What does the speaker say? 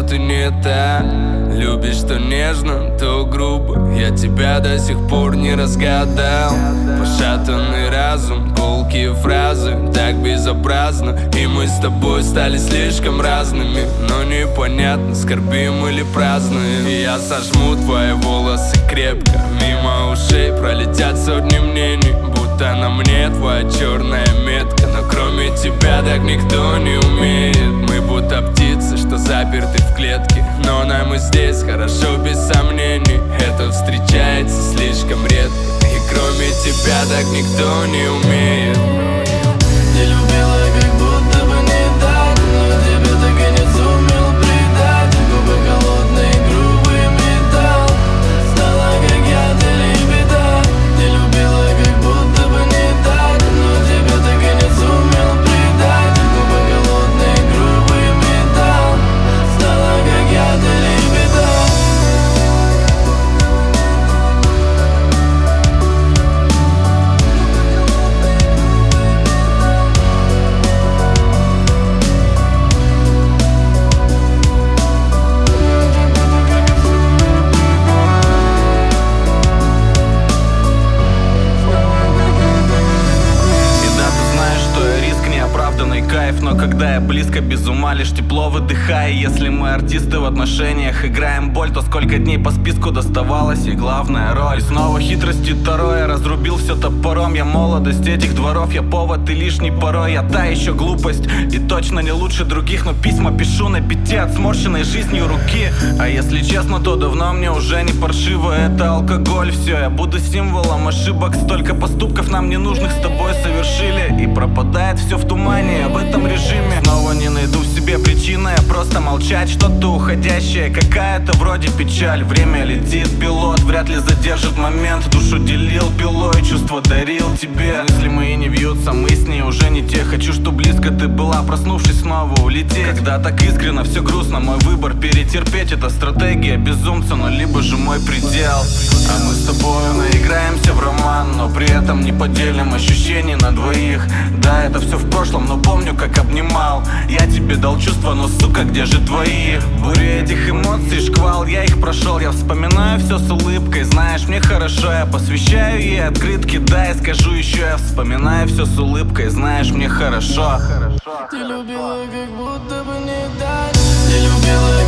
ты не та. Любишь то нежно, то грубо. Я тебя до сих пор не разгадал. Пошатанный разум, колкие фразы, так безобразно. И мы с тобой стали слишком разными, но непонятно, скорбим или празднуем. И я сожму твои волосы крепко, мимо ушей пролетят сотни мнений, будто на мне твоя черная метка. Но кроме тебя так никто не умеет. Мы будто птицы, что заперты в клетке, но нам и здесь хорошо без сомнений. Это встречается слишком редко, и кроме тебя так никто не умеет. Ты любила как будто бы не так, но тебя так и не сумел предать. Губы холодные, грубый металл, стала как яд или беда. Ты любила как будто бы не так, но тебя так и не сумел предать. Губы холодные, грубый металл, стала как яд или беда. Кайф, но когда я близко, без ума, лишь тепло выдыхая. Если мы артисты в отношениях, играем боль, то сколько дней по списку доставалось, и главная роль. И снова хитрости второе, разрубил все топором. Я молодость этих дворов, я повод и лишний порой. Я та еще глупость, и точно не лучше других, но письма пишу на пяти от сморщенной жизнью руки. А если честно, то давно мне уже не паршиво. Это алкоголь, все, я буду символом ошибок. Столько поступков нам ненужных с тобой совершили, и пропадает все в тумане. В этом режиме снова не найду в себе причины, а просто молчать. Что-то уходящее, какая-то вроде печаль. Время летит, пилот вряд ли задержит момент. Душу делил пилой, чувства дарил тебе. Мысли мои не вьются, мы с ней уже не те. Хочу, чтоб близко ты была, проснувшись снова улететь. Когда так искренно, все грустно, мой выбор перетерпеть. Это стратегия безумца, но либо же мой предел. А мы с тобою наиграемся в роман, но при этом не поделим ощущений на двоих. Да, это все в прошлом, но помню, как обнимал. Я тебе дал чувства, но, сука, где же твои? Бури этих эмоций, шквал, я их прошел. Я вспоминаю все с улыбкой, знаешь, мне хорошо. Я посвящаю ей открытки, да, и скажу еще. Я вспоминаю все с улыбкой, знаешь, мне хорошо. Ты любила как будто бы не так. Ты любила